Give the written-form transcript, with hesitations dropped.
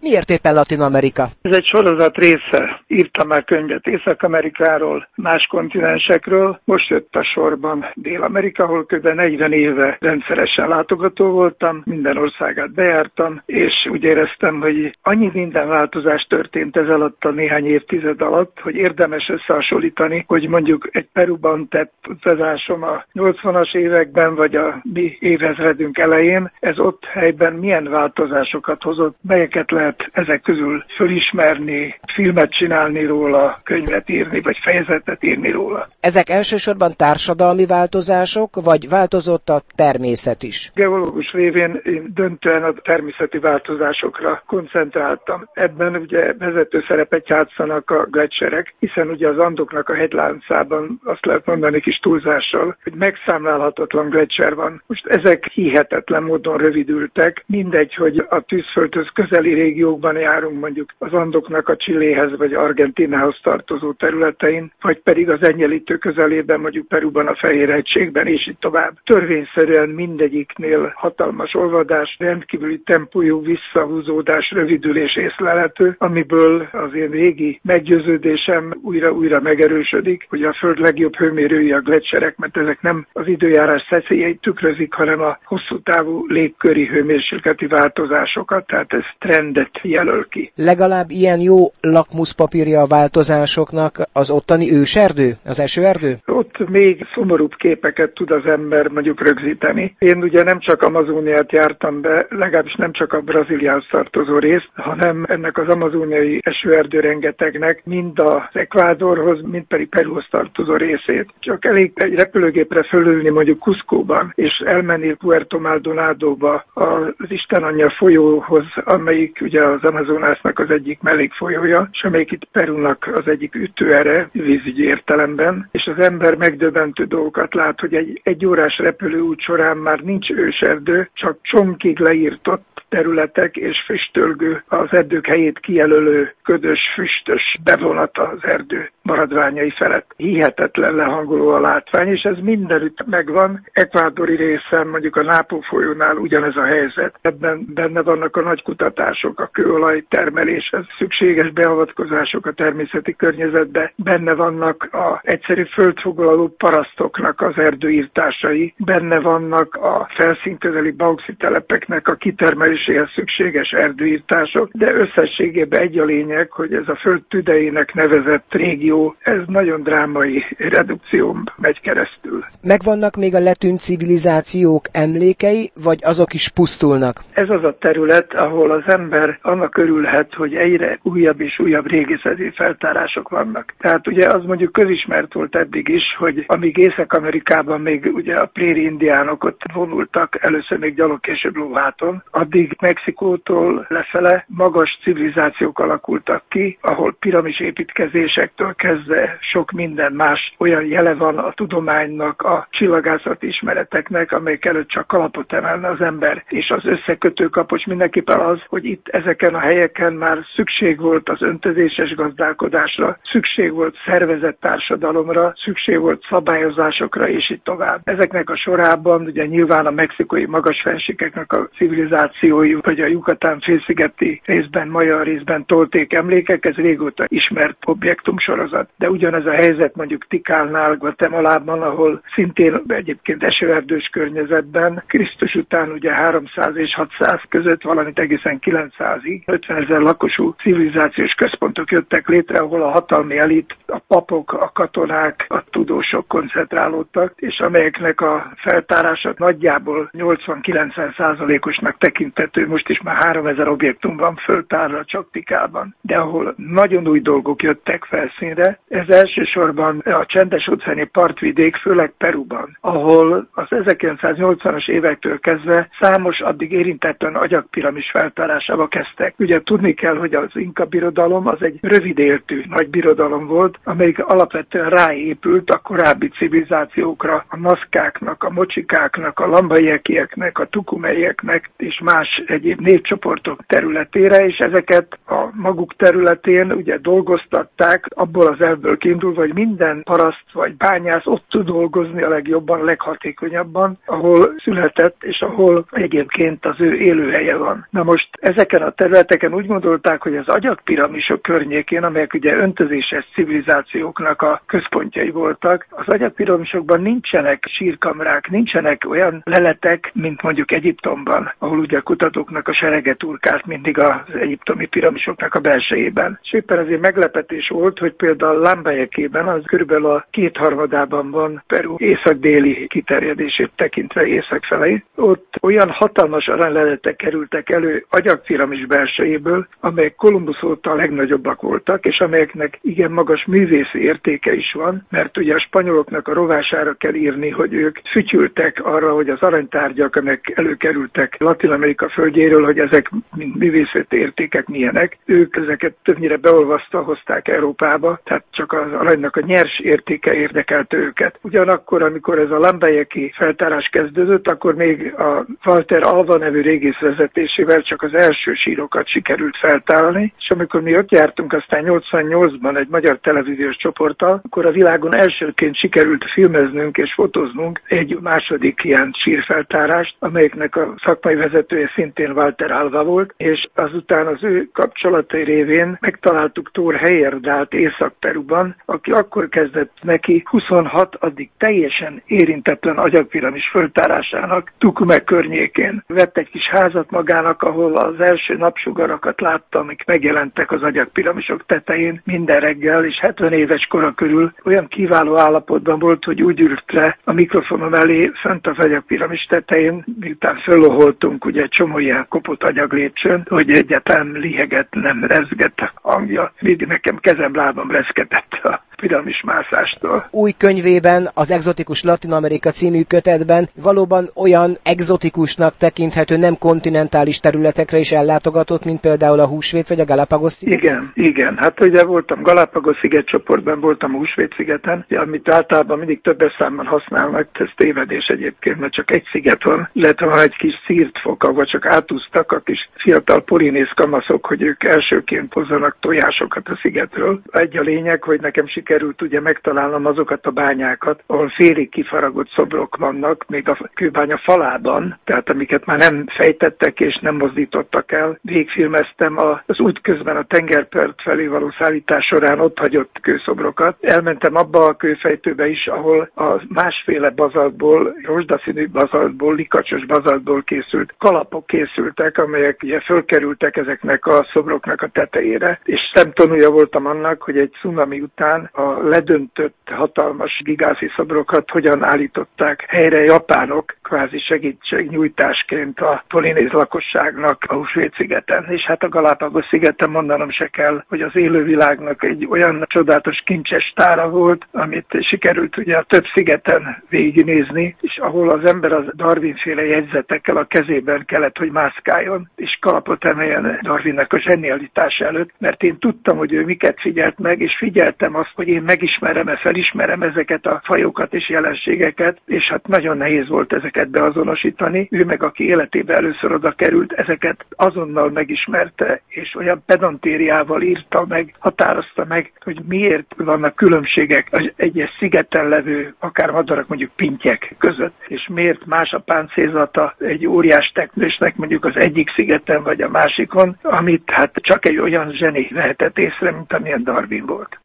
Miért éppen Latin Amerika? Ez egy sorozat része. Írtam már könyvet Észak-Amerikáról, más kontinensekről. Most jött a sorban Dél-Amerika, ahol kb. 40 éve rendszeresen látogató voltam, minden országát bejártam, és úgy éreztem, hogy annyi minden változás történt ez alatt a néhány évtized alatt, hogy érdemes összehasonlítani, hogy mondjuk egy Peruban tett utazásom a 80-as években, vagy a mi évezredünk elején, ez ott helyben milyen változásokat hozott, melyeket lehet ezek közül fölismerni, filmet csinálni róla, könyvet írni, vagy fejezetet írni róla. Ezek elsősorban társadalmi változások, vagy változott a természet is? Geológus révén én döntően a természeti változásokra koncentráltam. Ebben ugye vezető szerepet játszanak a gleccserek, hiszen ugye az Andoknak a hegyláncában azt lehet mondani kis túlzással, hogy megszámlálhatatlan gleccser van. Most ezek hihetetlen módon rövidültek, mindegy, hogy a tűzföldhöz közeli régiókban járunk, mondjuk az Andoknak a Chiléhez vagy Argentínához tartozó területein, vagy pedig az Egyenlítő közelében, mondjuk Peruban a Fehér-hegységben, és így tovább. Törvényszerűen mindegyiknél hatalmas olvadás, rendkívüli tempójú visszahúzódás, rövidülés észlelhető, amiből az én régi meggyőződésem újra megerősödik, hogy a Föld legjobb hőmérői a gleccserek, mert ezek nem az időjárás szeszélyeit tükrözik, hanem a hosszú távú légköri hőmérsékleti változásokat, tehát ez trendet jelöl ki. Legalább ilyen jó lakmuszpapírja a változásoknak az ottani őserdő, az esőerdő? Ott még szomorúbb képeket tud az ember mondjuk rögzíteni. Én ugye nem csak Amazóniát jártam be, legalábbis nem csak a Brazíliához tartozó részt, hanem ennek az amazóniai esőerdő rengetegnek mind az Ekvádorhoz, mind pedig Peruhoz tartozó részét. Csak elég egy repülőgépre fölülni mondjuk Cuscóban, és elmenni Puerto Maldonadóba az Istenanyja folyóhoz, amelyik ugye az Amazonásznak az egyik mellékfolyója, és amelyik itt Perunak az egyik ütőere vízügyi értelemben, és az ember megdöbbentő dolgokat lát, hogy egy órás repülőút során már nincs őserdő, csak csomkig leírtott területek és füstölgő, az erdők helyét kijelölő ködös, füstös bevonat az erdő maradványai felett. Hihetetlen lehangoló a látvány, és ez mindenütt megvan. Ekvádori részen, mondjuk a Napo folyónál ugyanez a helyzet. Ebben benne vannak a nagy kutatások, a kőolaj termeléshez szükséges beavatkozások a természeti környezetbe. Benne vannak a egyszerű földfoglaló parasztoknak az erdőírtásai, benne vannak a felszínközeli bauxitelepeknek a kitermeléséhez szükséges erdőírtások, de összességében egy a lényeg, hogy ez a föld tüdejének nevezett régió, ez nagyon drámai redukción megy keresztül. Megvannak még a letűnt civilizációk emlékei, vagy azok is pusztulnak? Ez az a terület, ahol az ember annak örülhet, hogy egyre újabb és újabb régészeti feltárások vannak. Tehát ugye az mondjuk közismert volt eddig is, hogy amíg Észak-Amerikában még ugye a préri indiánok ott vonultak, először még gyalog, később lóháton, addig Mexikótól lefele magas civilizációk alakultak ki, ahol piramis építkezésektől kezdve sok minden más olyan jele van a tudománynak, a csillagászati ismereteknek, amelyek előtt csak kalapot emelne az ember. És az összekötő kapocs mindenképpen az, hogy itt ezeken a helyeken már szükség volt az öntözéses gazdálkodásra, szükség volt szervezett társadalomra, szükség volt szabályozásokra, és így tovább. Ezeknek a sorában ugye nyilván a mexikói magasfennsíkeknek a civilizációi, vagy a Yucatán félszigeti részben, maja részben tolték emlékek, ez régóta ismert objektumsorozat. De ugyanez a helyzet mondjuk Tikálnál, Guatemalában, ahol szintén egyébként esőerdős környezetben, Krisztus után ugye 300 és 600 között, valamint egészen 900-ig 50 000 lakosú civilizációs központok jöttek létre, ahol a hatalmi elit, a papok, a katonák, a tudósok koncentrálódtak, és amelyeknek a feltárása nagyjából 80-90%-osnak tekintető, most is már 3000 objektum van föltárva csak Tikában, de ahol nagyon új dolgok jöttek felszínre, ez elsősorban a csendes-óceáni partvidék, főleg Peruban, ahol az 1980-as évektől kezdve számos addig érintetlen agyagpiramis feltárásába kezdtek. Ugye tudni kell, hogy az Inka birodalom az egy rövid éltű nagy birodalom volt, amelyik alapvetően ráépült a korábbi civilizációkra, a naszkáknak, a mocsikáknak, a lambaieknek, a tukumeieknek és más egyéb népcsoportok területére, és ezeket a maguk területén ugye dolgoztatták abból a az elvből kiindulva, hogy minden paraszt vagy bányász ott tud dolgozni a legjobban, leghatékonyabban, ahol született, és ahol egyébként az ő élőhelye van. Na most ezeken a területeken úgy gondolták, hogy az agyagpiramisok környékén, amelyek ugye öntözéses civilizációknak a központjai voltak, az agyagpiramisokban nincsenek sírkamrák, nincsenek olyan leletek, mint mondjuk Egyiptomban, ahol ugye a kutatóknak a serege turkált mindig az egyiptomi piramisoknak a belsejében. És éppen ezért meglepetés volt, hogy például Lambayekében, az körülbelül a 2/3 van Peru észak-déli kiterjedését tekintve észak felé, ott olyan hatalmas aranyleletek kerültek elő agyagpiramis belsejéből, amelyek Kolumbusz óta a legnagyobbak voltak, és amelyeknek igen magas művészi értéke is van, mert ugye a spanyoloknak a rovására kell írni, hogy ők fütyültek arra, hogy az aranytárgyak, amelyek előkerültek Latin-Amerika földjéről, hogy ezek mint művészeti értékek milyenek. Ők ezeket többnyire beolvasztva hozták Európába, tehát csak az aranynak a nyers értéke érdekelte őket. Ugyanakkor, amikor ez a Lambayeki feltárás kezdődött, akkor még a Walter Alva nevű régész vezetésével csak az első sírokat sikerült feltárni, és amikor mi ott jártunk aztán 88-ban egy magyar televíziós csoporttal, akkor a világon elsőként sikerült filmeznünk és fotóznunk egy második ilyen sírfeltárást, amelyeknek a szakmai vezetője szintén Walter Alva volt, és azután az ő kapcsolatai révén megtaláltuk Thor Heyerdahl Észak-Peruban, aki akkor kezdett neki 26 addig teljesen érintetlen agyagpiramis föltárásának Tucumán környékén. Vett egy kis házat magának, ahol az első napsugarakat látta, amik megjelentek az agyagpiramisok tetején minden reggel, és 70 éves kora körül olyan kiváló állapotban volt, hogy úgy ült le a mikrofonom elé fent az agyagpiramis tetején, miután föloholtunk ugye egy csomó ilyen kopott agyaglépcsőn, hogy egyáltalán lihegett, nem rezgett a hangja. Még nekem kezem, lábam reszketett a piramis mászástól. Új könyvében, az Exotikus Latin Amerika című kötetben valóban olyan egzotikusnak tekinthető, nem kontinentális területekre is ellátogatott, mint például a Húsvét vagy a Galápagos-sziget? Igen. Hát ugye voltam Galápagos-sziget csoportban, voltam a Húsvét-szigeten, amit általában mindig többes számban használnak, ez tévedés egyébként, mert csak egy sziget van, illetve van egy kis szírt foka, vagy csak átúztak a kis fiatal polinész kamaszok, hogy ők elsőként hozzanak tojásokat a szigetről. Egy a lényeg, hogy nekem sikerült ugye megtalálnom azokat a bányákat, ahol félig kifaragott szobrok vannak, még a kőbánya falában, tehát amiket már nem fejtettek és nem mozdítottak el. Végfilmeztem az útközben a tengerpart felé való szállítás során ott hagyott kőszobrokat. Elmentem abba a kőfejtőbe is, ahol a másféle bazaltból, rozsdaszínű bazaltból, likacsos bazaltból készült kalapok készültek, amelyek ugye fölkerültek ezeknek a szobroknak a tetejére, és szemtanúja voltam annak, hogy egy cunami után a ledöntött hatalmas gigászi szobrokat hogyan állították helyre japánok, kvázi segítségnyújtásként a polinéz lakosságnak a Húsvét-szigeten. És hát a Galápagos-szigeten mondanom se kell, hogy az élővilágnak egy olyan csodálatos kincses tára volt, amit sikerült ugye a több szigeten végignézni, és ahol az ember az Darwin-féle jegyzetekkel a kezében kellett, hogy mászkáljon, és kalapot emeljen Darwinnek a zsenialitása előtt, mert én tudtam, hogy ő miket figyelt meg, és figyeltem azt, hogy én megismerem, felismerem ezeket a fajokat és jelenségeket, és hát nagyon nehéz volt ezeket beazonosítani. Ő meg, aki életébe először oda került, ezeket azonnal megismerte, és olyan pedantériával írta meg, határozta meg, hogy miért vannak különbségek az egyes szigeten levő, akár madarak, mondjuk pintyek között, és miért más a páncélzata egy óriás teknősnek mondjuk az egyik szigeten vagy a másikon, amit hát csak egy olyan zseni vehetett észre, mint amilyen Darwin volt.